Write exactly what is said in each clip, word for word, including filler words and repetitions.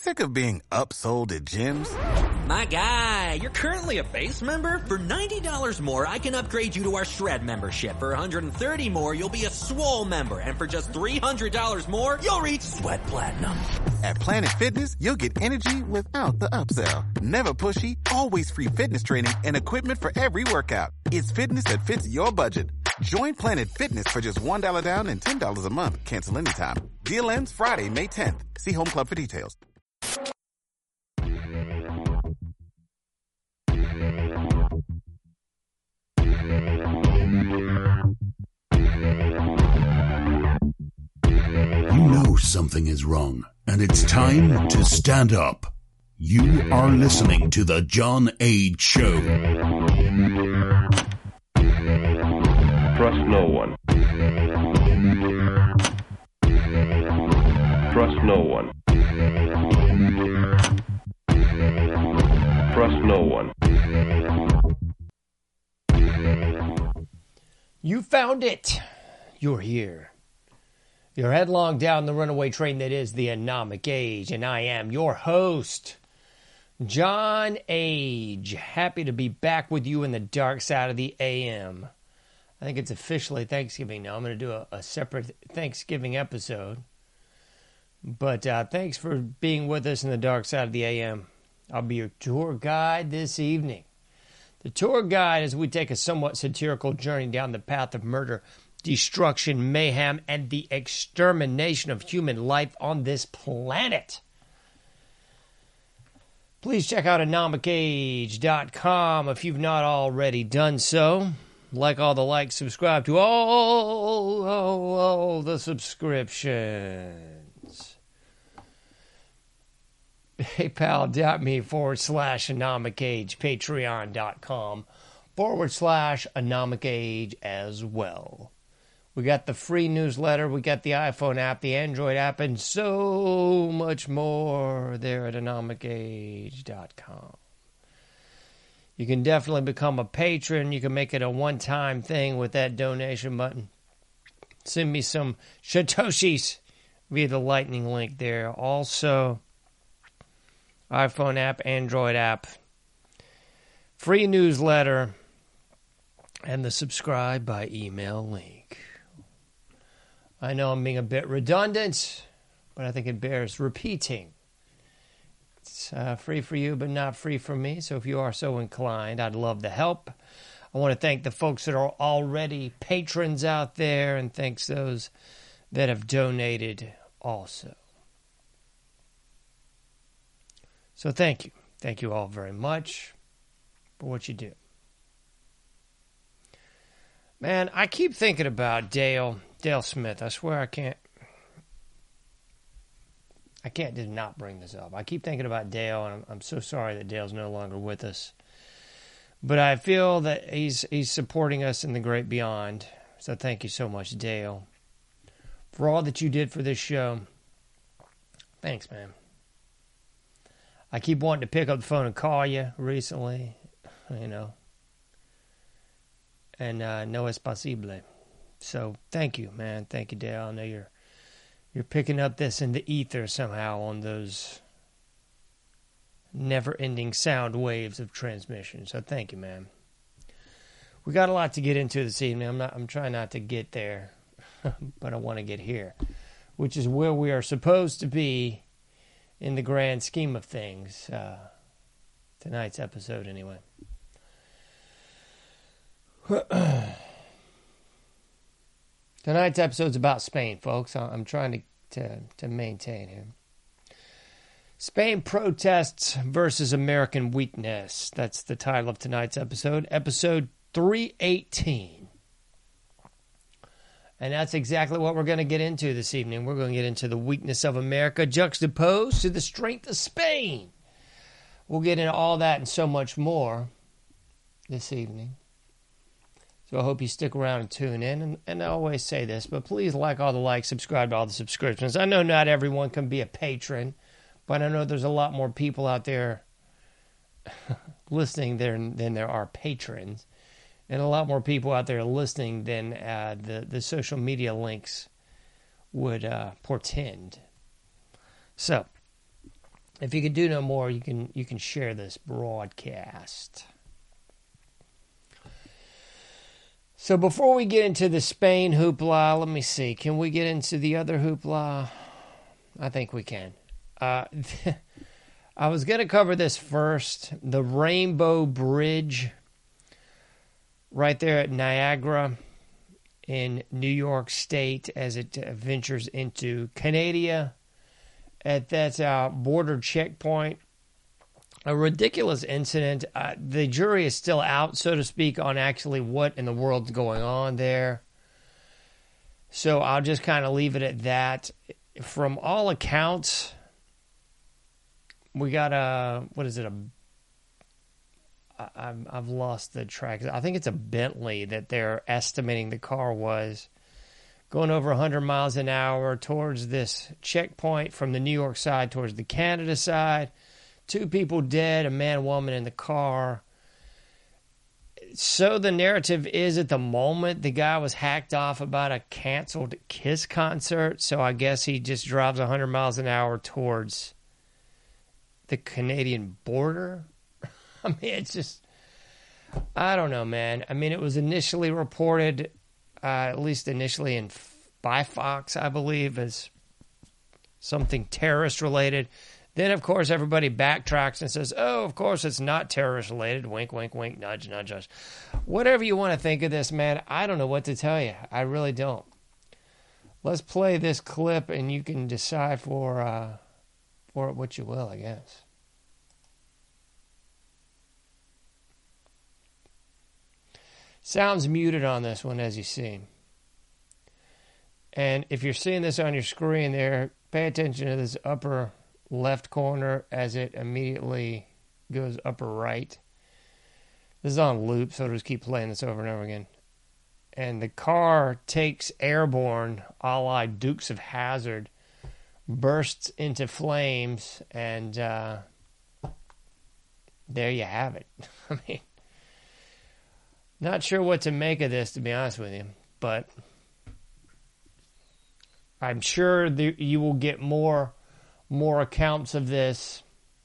Sick of being upsold at gyms? My guy, you're currently a base member? For ninety dollars more, I can upgrade you to our Shred membership. For one hundred thirty dollars more, you'll be a Swole member. And for just three hundred dollars more, you'll reach Sweat Platinum. At Planet Fitness, you'll get energy without the upsell. Never pushy, always free fitness training and equipment for every workout. It's fitness that fits your budget. Join Planet Fitness for just one dollar down and ten dollars a month. Cancel anytime. Deal ends Friday, May tenth. See Home Club for details. You know something is wrong, and it's time to stand up. You are listening to The John Age Show. Trust no one. Trust no one. Trust no one. You found it. You're here. You're headlong down the runaway train that is the Anomic Age, and I am your host, John Age. Happy to be back with you in the dark side of the A M. I think it's officially Thanksgiving now. I'm going to do a, a separate Thanksgiving episode. But uh, thanks for being with us in the dark side of the A M. I'll be your tour guide this evening. The tour guide as we take a somewhat satirical journey down the path of murder, destruction, mayhem, and the extermination of human life on this planet. Please check out anomic age dot com if you've not already done so. Like all the likes, subscribe to all, all, all the subscriptions. PayPal.me forward slash Anomic Age, Patreon.com forward slash Anomic Age as well. We got the free newsletter, we got the iPhone app, the Android app, and so much more there at anomic age dot com. You can definitely become a patron. You can make it a one-time thing with that donation button. Send me some Satoshis via the lightning link there. Also, iPhone app, Android app, free newsletter, and the subscribe by email link. I know I'm being a bit redundant, but I think it bears repeating. It's uh, free for you, but not free for me. So if you are so inclined, I'd love the help. I want to thank the folks that are already patrons out there, and thanks those that have donated also. So thank you. Thank you all very much for what you do. Man, I keep thinking about Dale, Dale Smith. I swear I can't, I can't just not bring this up. I keep thinking about Dale, and I'm, I'm so sorry that Dale's no longer with us. But I feel that he's he's supporting us in the great beyond. So thank you so much, Dale, for all that you did for this show. Thanks, man. I keep wanting to pick up the phone and call you recently, you know. And uh, no es posible. So thank you, man. Thank you, Dale. I know you're you're picking up this in the ether somehow on those never-ending sound waves of transmission. So thank you, man. We got a lot to get into this evening. I'm not. I'm trying not to get there, but I want to get here, which is where we are supposed to be in the grand scheme of things. Uh, tonight's episode, anyway. Tonight's episode's about Spain, folks. I'm trying to, to, to maintain here. Spain protests versus American weakness. That's the title of tonight's episode. Episode three eighteen. And that's exactly what we're going to get into this evening. We're going to get into the weakness of America juxtaposed to the strength of Spain. We'll get into all that and so much more this evening. So I hope you stick around and tune in. And, and I always say this, but please like all the likes, subscribe to all the subscriptions. I know not everyone can be a patron, but I know there's a lot more people out there listening there than there are patrons. And a lot more people out there listening than uh, the, the social media links would uh, portend. So, if you could do no more, you can you can share this broadcast. So before we get into the Spain hoopla, let me see. Can we get into the other hoopla? I think we can. Uh, I was going to cover this first. The Rainbow Bridge right there at Niagara in New York State as it uh, ventures into Canada at that uh, border checkpoint. A ridiculous incident. Uh, the jury is still out, so to speak, on actually what in the world's going on there. So I'll just kind of leave it at that. From all accounts, we got a, what is it, a, I, I've lost the track. I think it's a Bentley that they're estimating the car was going over one hundred miles an hour towards this checkpoint from the New York side towards the Canada side. Two people dead, a man, woman in the car. So the narrative is at the moment the guy was hacked off about a canceled Kiss concert. So I guess he just drives one hundred miles an hour towards the Canadian border. I mean, it's just, I don't know, man. I mean, it was initially reported, uh, at least initially in by Fox, I believe, as something terrorist related. Then, of course, everybody backtracks and says, oh, of course, it's not terrorist-related. Wink, wink, wink, nudge, nudge, nudge. Whatever you want to think of this, man, I don't know what to tell you. I really don't. Let's play this clip, and you can decide for, uh, for it what you will, I guess. Sounds muted on this one, as you see. And if you're seeing this on your screen there, pay attention to this upper left corner as it immediately goes upper right. This is on loop, so I'll just keep playing this over and over again. And the car takes airborne, a la Dukes of Hazzard, bursts into flames, and uh, there you have it. I mean, not sure what to make of this, to be honest with you, but I'm sure that you will get more more accounts of this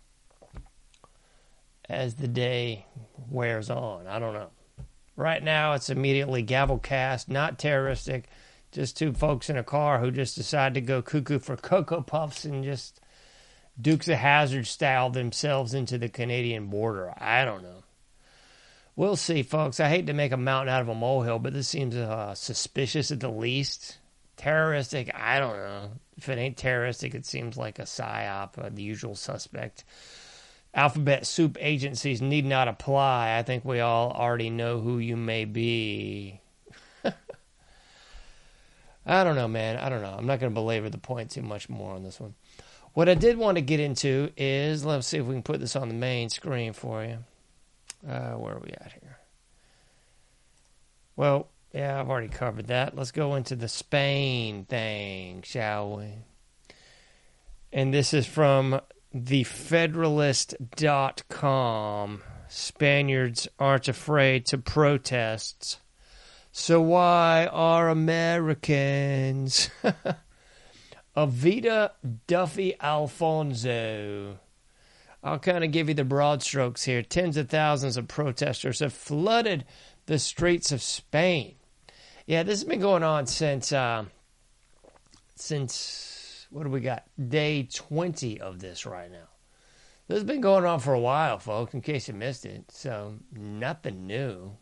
as the day wears on. I don't know. Right now, it's immediately gavelcast, not terroristic, just two folks in a car who just decide to go cuckoo for Cocoa Puffs and just Dukes of Hazzard style themselves into the Canadian border. I don't know. We'll see, folks. I hate to make a mountain out of a molehill, but this seems uh, suspicious at the least. Terroristic, I don't know. If it ain't terroristic, it seems like a psyop, uh, the usual suspect. Alphabet soup agencies need not apply. I think we all already know who you may be. I don't know, man. I don't know. I'm not going to belabor the point too much more on this one. What I did want to get into is, let's see if we can put this on the main screen for you. Uh, where are we at here? Well, yeah, I've already covered that. Let's go into the Spain thing, shall we? And this is from the federalist dot com. Spaniards aren't afraid to protests. So why are Americans? Avita Duffy Alfonso. I'll kind of give you the broad strokes here. Tens of thousands of protesters have flooded the streets of Spain. Yeah, this has been going on since, uh, since, what do we got? Day twenty of this right now. This has been going on for a while, folks, in case you missed it. So, nothing new.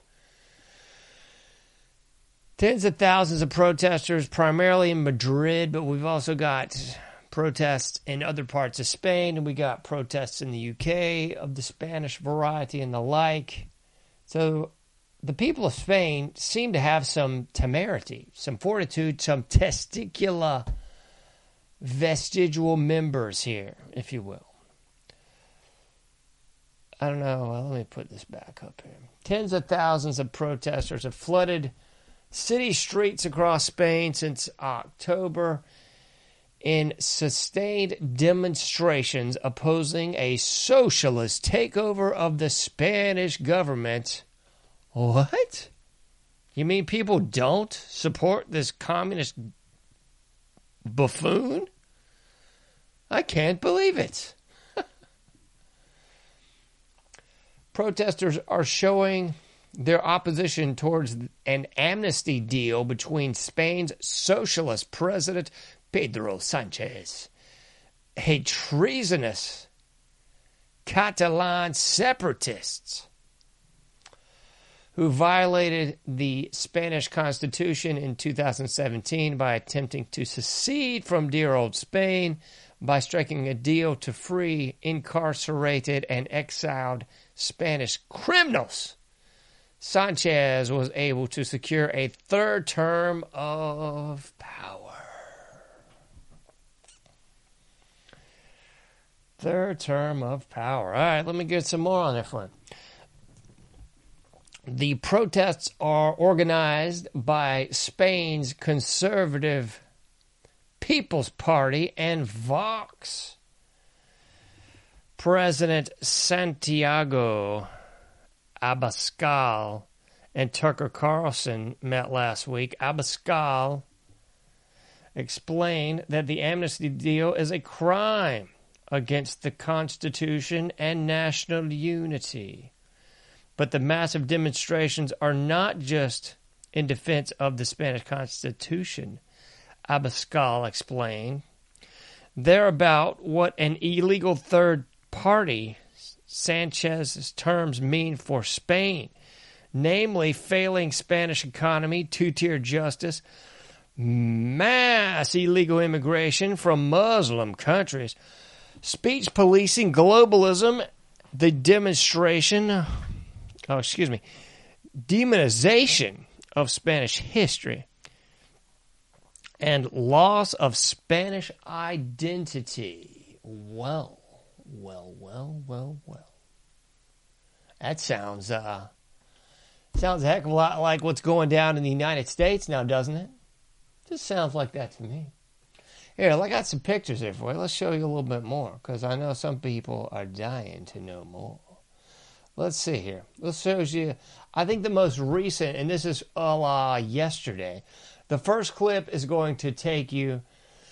Tens of thousands of protesters, primarily in Madrid, but we've also got protests in other parts of Spain, and we got protests in the U K of the Spanish variety and the like. So the people of Spain seem to have some temerity, some fortitude, some testicular vestigial members here, if you will. I don't know. Well, let me put this back up here. Tens of thousands of protesters have flooded city streets across Spain since October in sustained demonstrations opposing a socialist takeover of the Spanish government. What? You mean people don't support this communist buffoon? I can't believe it. Protesters are showing their opposition towards an amnesty deal between Spain's socialist president, Pedro Sanchez, a treasonous Catalan separatists who violated the Spanish Constitution in two thousand seventeen by attempting to secede from dear old Spain by striking a deal to free incarcerated and exiled Spanish criminals. Sanchez was able to secure a third term of power. Third term of power. All right, let me get some more on this one. The protests are organized by Spain's conservative People's Party and Vox. President Santiago Abascal and Tucker Carlson met last week. Abascal explained that the amnesty deal is a crime against the Constitution and national unity. But the massive demonstrations are not just in defense of the Spanish Constitution, Abascal explained. They're about what an illegal third party, Sanchez's terms, mean for Spain, namely failing Spanish economy, two-tier justice, mass illegal immigration from Muslim countries, speech policing, globalism, the demonstration, oh, excuse me, demonization of Spanish history, and loss of Spanish identity. Well, well, well, well, well. That sounds, uh, sounds a heck of a lot like what's going down in the United States now, doesn't it? Just sounds like that to me. Here, I got some pictures here for you. Let's show you a little bit more, because I know some people are dying to know more. Let's see here. This shows you, I think the most recent, and this is uh, yesterday. The first clip is going to take you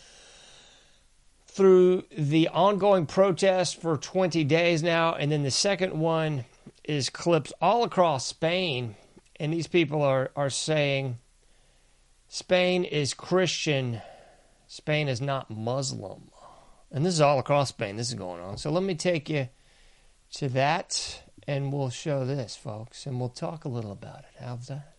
through the ongoing protests for twenty days now, and then the second one is clips all across Spain, and these people are, are saying Spain is Christian, Spain is not Muslim. And this is all across Spain, this is going on. So let me take you to that, and we'll show this, folks, and we'll talk a little about it. How's that?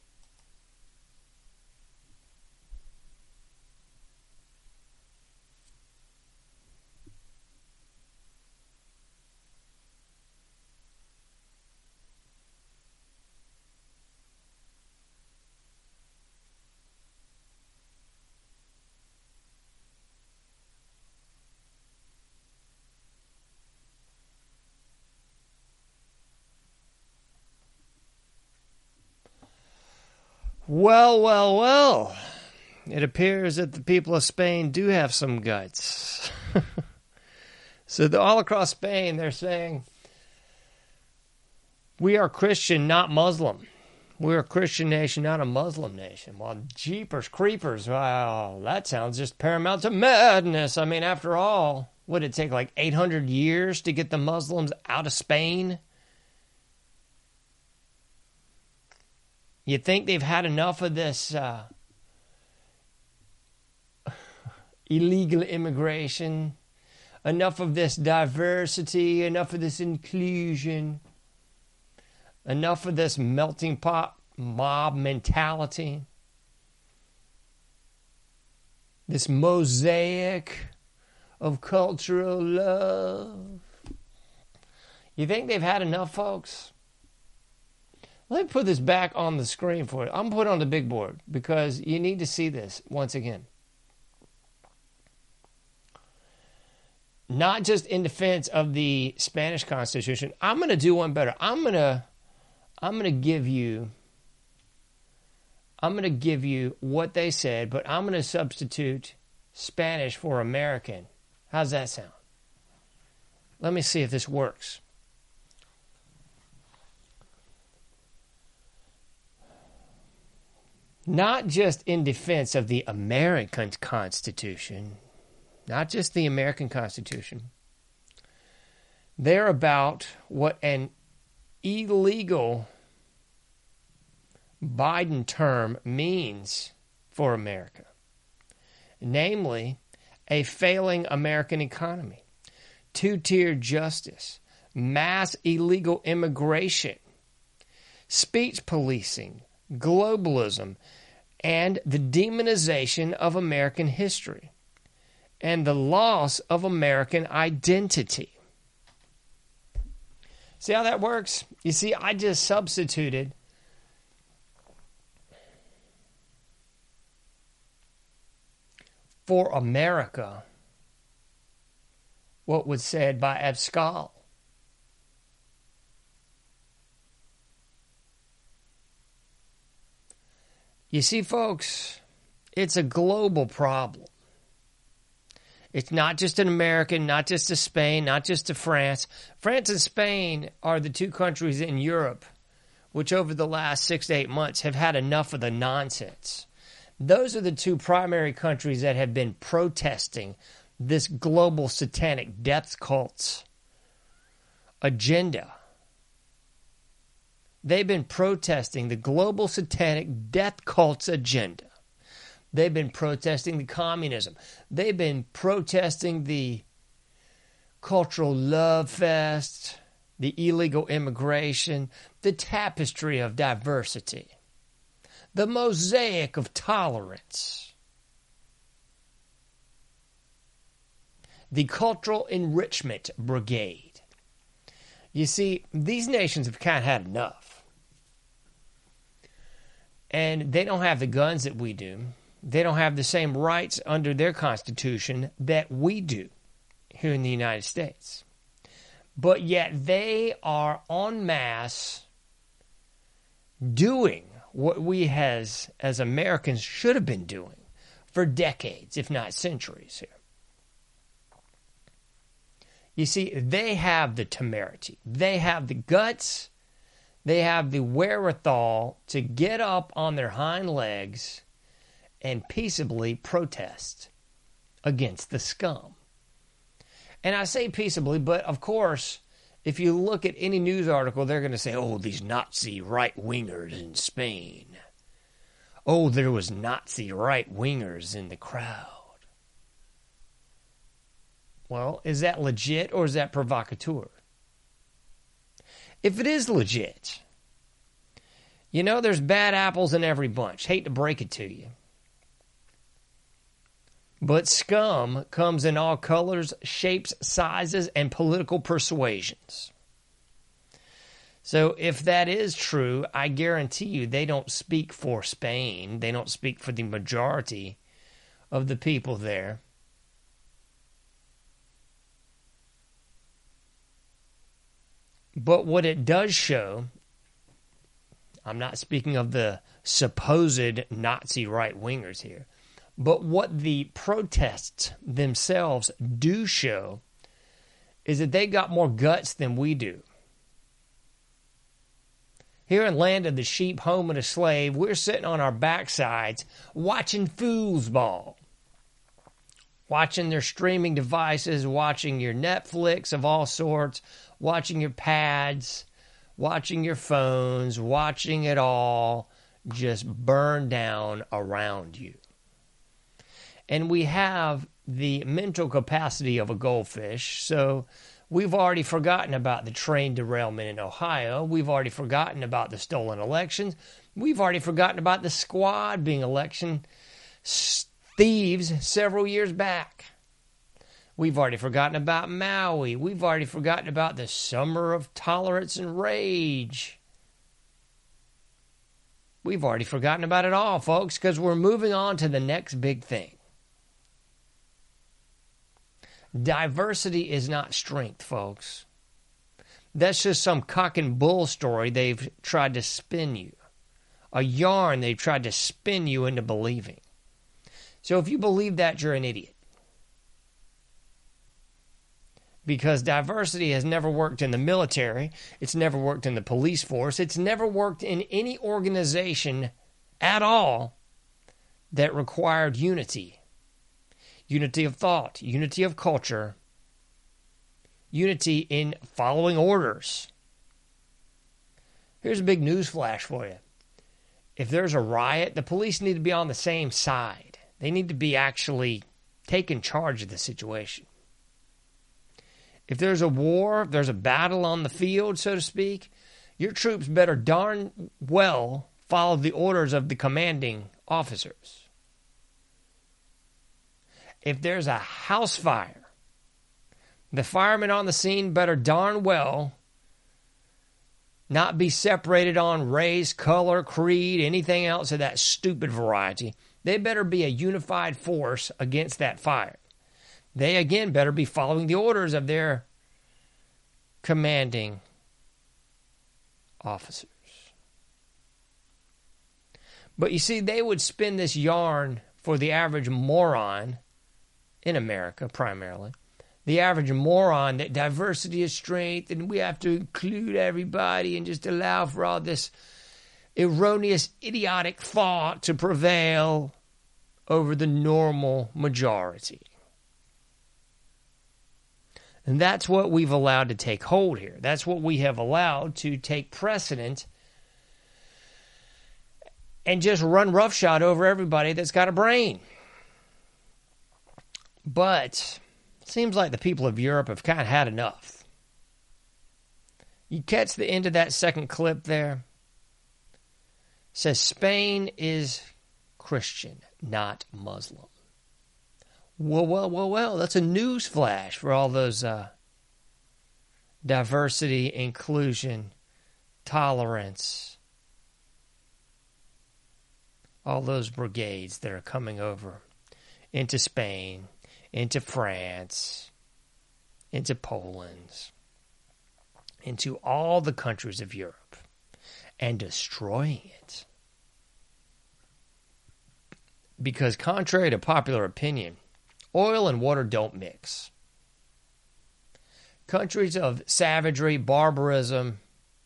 Well, well, well. It appears that the people of Spain do have some guts. So the, all across Spain, they're saying, we are Christian, not Muslim. We're a Christian nation, not a Muslim nation. Well, jeepers creepers, wow, that sounds just paramount to madness. I mean, after all, would it take like eight hundred years to get the Muslims out of Spain? You think they've had enough of this uh, illegal immigration, enough of this diversity, enough of this inclusion, enough of this melting pot mob mentality, this mosaic of cultural love? You think they've had enough, folks? Let me put this back on the screen for you. I'm going to put it on the big board because you need to see this once again. Not just in defense of the Spanish Constitution. I'm going to do one better. I'm going to I'm going to give you I'm going to give you what they said, but I'm going to substitute Spanish for American. How's that sound? Let me see if this works. Not just in defense of the American Constitution, not just the American Constitution. They're about what an illegal Biden term means for America. Namely, a failing American economy, two-tier justice, mass illegal immigration, speech policing, globalism, and the demonization of American history, and the loss of American identity. See how that works? You see, I just substituted for America what was said by Abscal. You see, folks, it's a global problem. It's not just an American, not just a Spain, not just a France. France and Spain are the two countries in Europe which over the last six to eight months have had enough of the nonsense. Those are the two primary countries that have been protesting this global satanic death cult's agenda. They've been protesting the global satanic death cult's agenda. They've been protesting the communism. They've been protesting the cultural love fest, the illegal immigration, the tapestry of diversity, the mosaic of tolerance, the cultural enrichment brigade. You see, these nations have kind of had enough. And they don't have the guns that we do. They don't have the same rights under their Constitution that we do here in the United States. But yet they are en masse doing what we as, as Americans should have been doing for decades, if not centuries here. You see, they have the temerity. They have the guts. They have the wherewithal to get up on their hind legs and peaceably protest against the scum. And I say peaceably, but of course, if you look at any news article, they're going to say, oh, these Nazi right-wingers in Spain. Oh, there was Nazi right-wingers in the crowd. Well, is that legit or is that provocateur? If it is legit, you know there's bad apples in every bunch. Hate to break it to you. But scum comes in all colors, shapes, sizes, and political persuasions. So if that is true, I guarantee you they don't speak for Spain. They don't speak for the majority of the people there. But what it does show, I'm not speaking of the supposed Nazi right-wingers here, but what the protests themselves do show is that they got more guts than we do. Here in Land of the Sheep, Home of the Slave, we're sitting on our backsides watching foosball. Watching their streaming devices, watching your Netflix of all sorts, watching your pads, watching your phones, watching it all just burn down around you. And we have the mental capacity of a goldfish, so we've already forgotten about the train derailment in Ohio. We've already forgotten about the stolen elections. We've already forgotten about the squad being election thieves several years back. We've already forgotten about Maui. We've already forgotten about the summer of tolerance and rage. We've already forgotten about it all, folks, because we're moving on to the next big thing. Diversity is not strength, folks. That's just some cock and bull story they've tried to spin you. A yarn they've tried to spin you into believing. So if you believe that, you're an idiot. Because diversity has never worked in the military. It's never worked in the police force. It's never worked in any organization at all that required unity. Unity of thought, unity of culture, unity in following orders. Here's a big news flash for you. If there's a riot, the police need to be on the same side. They need to be actually taking charge of the situation. If there's a war, if there's a battle on the field, so to speak, your troops better darn well follow the orders of the commanding officers. If there's a house fire, the firemen on the scene better darn well not be separated on race, color, creed, anything else of that stupid variety. They better be a unified force against that fire. They, again, better be following the orders of their commanding officers. But you see, they would spin this yarn for the average moron in America, primarily. The average moron that diversity is strength and we have to include everybody and just allow for all this erroneous, idiotic thought to prevail over the normal majority. And that's what we've allowed to take hold here. That's what we have allowed to take precedent and just run roughshod over everybody that's got a brain. But it seems like the people of Europe have kind of had enough. You catch the end of that second clip there? It says Spain is Christian, not Muslim. Well, well, well, well, that's a news flash for all those uh, diversity, inclusion, tolerance, all those brigades that are coming over into Spain, into France, into Poland, into all the countries of Europe, and destroying it. Because contrary to popular opinion, oil and water don't mix. Countries of savagery, barbarism,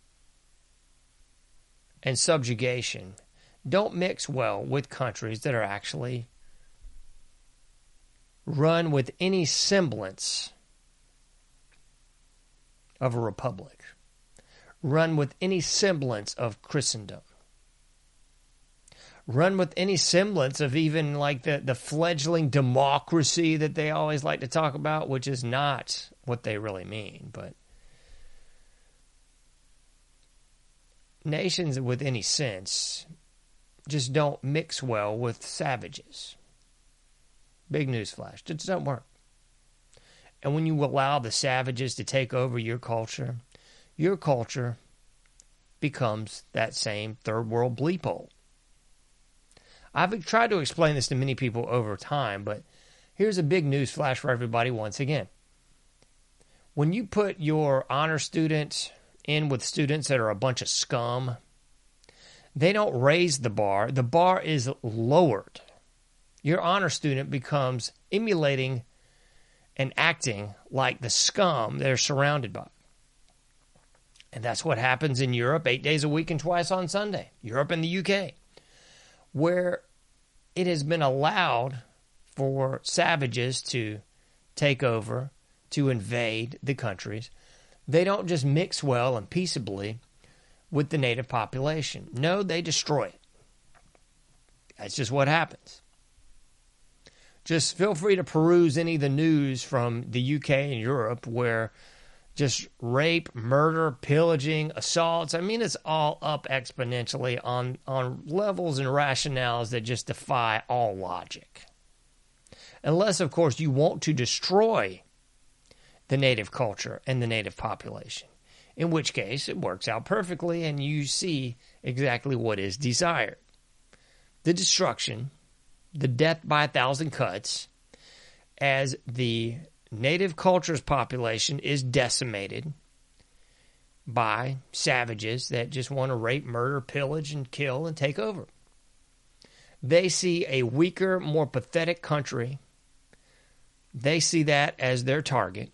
and subjugation don't mix well with countries that are actually run with any semblance of a republic, run with any semblance of Christendom, run with any semblance of even like the, the fledgling democracy that they always like to talk about, which is not what they really mean. But nations with any sense just don't mix well with savages. Big newsflash. It just doesn't work. And when you allow the savages to take over your culture, your culture becomes that same third world bleep hole. I've tried to explain this to many people over time, but here's a big news flash for everybody once again. When you put your honor student in with students that are a bunch of scum, they don't raise the bar. The bar is lowered. Your honor student becomes emulating and acting like the scum they're surrounded by. And that's what happens in Europe eight days a week and twice on Sunday. Europe and the U K. Where it has been allowed for savages to take over, to invade the countries. They don't just mix well and peaceably with the native population. No, they destroy it. That's just what happens. Just feel free to peruse any of the news from the U K and Europe where just rape, murder, pillaging, assaults. I mean, it's all up exponentially on, on levels and rationales that just defy all logic. Unless, of course, you want to destroy the native culture and the native population, in which case it works out perfectly and you see exactly what is desired. The destruction, the death by a thousand cuts, as the native culture's population is decimated by savages that just want to rape, murder, pillage, and kill and take over. They see a weaker, more pathetic country. They see that as their target.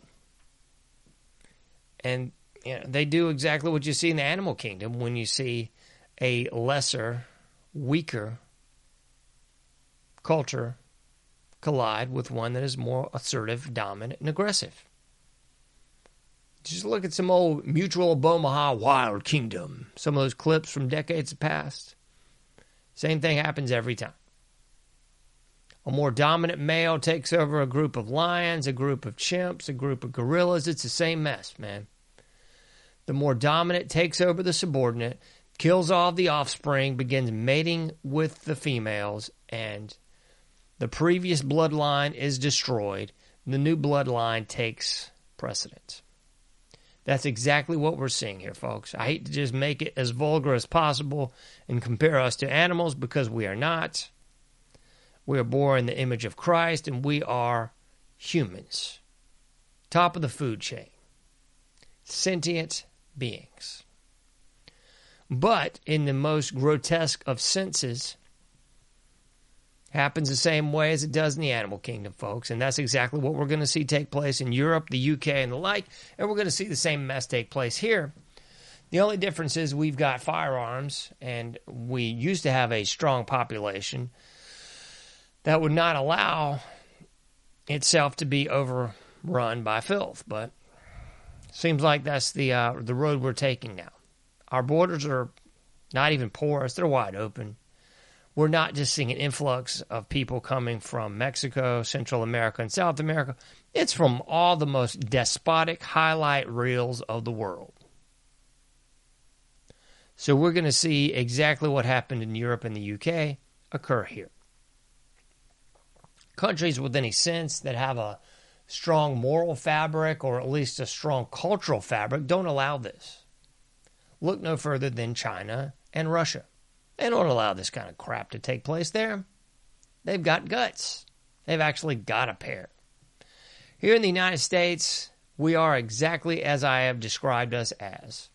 And you know, they do exactly what you see in the animal kingdom when you see a lesser, weaker culture collide with one that is more assertive, dominant, and aggressive. Just look at some old Mutual of Omaha Wild Kingdom. Some of those clips from decades past. Same thing happens every time. A more dominant male takes over a group of lions, a group of chimps, a group of gorillas. It's the same mess, man. The more dominant takes over the subordinate, kills all the offspring, begins mating with the females, and the previous bloodline is destroyed. The new bloodline takes precedence. That's exactly what we're seeing here, folks. I hate to just make it as vulgar as possible and compare us to animals, because we are not. We are born in the image of Christ, and we are humans. Top of the food chain. Sentient beings. But in the most grotesque of senses, happens the same way as it does in the animal kingdom, folks. And that's exactly what we're going to see take place in Europe, the U K, and the like. And we're going to see the same mess take place here. The only difference is we've got firearms, and we used to have a strong population that would not allow itself to be overrun by filth. But seems like that's the uh, the road we're taking now. Our borders are not even porous. They're wide open. We're not just seeing an influx of people coming from Mexico, Central America, and South America. It's from all the most despotic highlight reels of the world. So we're going to see exactly what happened in Europe and the U K occur here. Countries with any sense that have a strong moral fabric, or at least a strong cultural fabric, don't allow this. Look no further than China and Russia. They don't allow this kind of crap to take place there. They've got guts. They've actually got a pair. Here in the United States, we are exactly as I have described us as.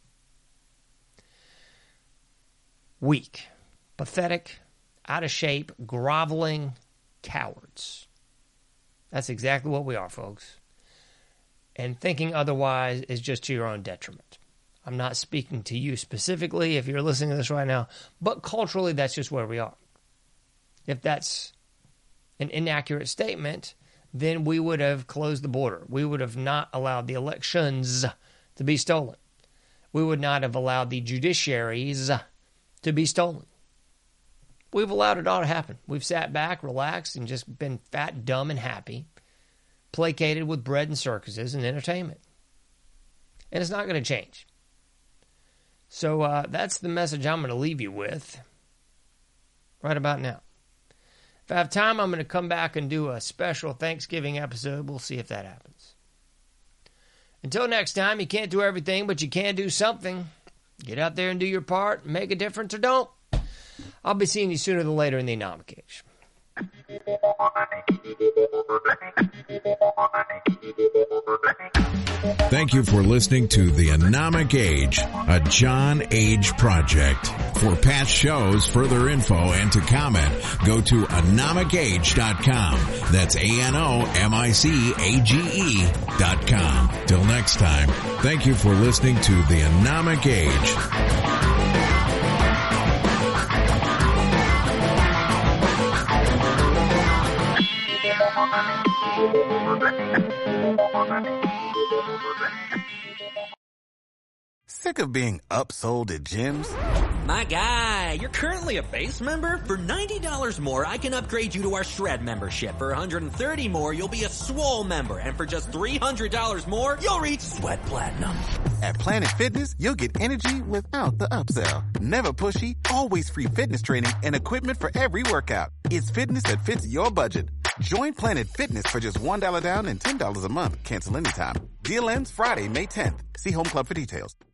Weak, pathetic, out of shape, groveling cowards. That's exactly what we are, folks. And thinking otherwise is just to your own detriment. I'm not speaking to you specifically if you're listening to this right now, but culturally, that's just where we are. If that's an inaccurate statement, then we would have closed the border. We would have not allowed the elections to be stolen. We would not have allowed the judiciaries to be stolen. We've allowed it all to happen. We've sat back, relaxed, and just been fat, dumb, and happy, placated with bread and circuses and entertainment. And it's not going to change. So uh, that's the message I'm going to leave you with right about now. If I have time, I'm going to come back and do a special Thanksgiving episode. We'll see if that happens. Until next time, you can't do everything, but you can do something. Get out there and do your part, make a difference or don't. I'll be seeing you sooner than later in the Anomic Age. Thank you for listening to The Anomic Age, a John Age project. For past shows, further info, and to comment, go to anomic age dot com. That's A N O M I C A G E dot com. Till next time, thank you for listening to The Anomic Age. Sick of being upsold at gyms? My guy, you're currently a base member? For ninety dollars more, I can upgrade you to our Shred membership. For one hundred thirty dollars more, you'll be a Swole member. And for just three hundred dollars more, you'll reach Sweat Platinum. At Planet Fitness, you'll get energy without the upsell. Never pushy, always free fitness training and equipment for every workout. It's fitness that fits your budget. Join Planet Fitness for just one dollar down and ten dollars a month. Cancel anytime. Deal ends Friday, May tenth. See Home Club for details.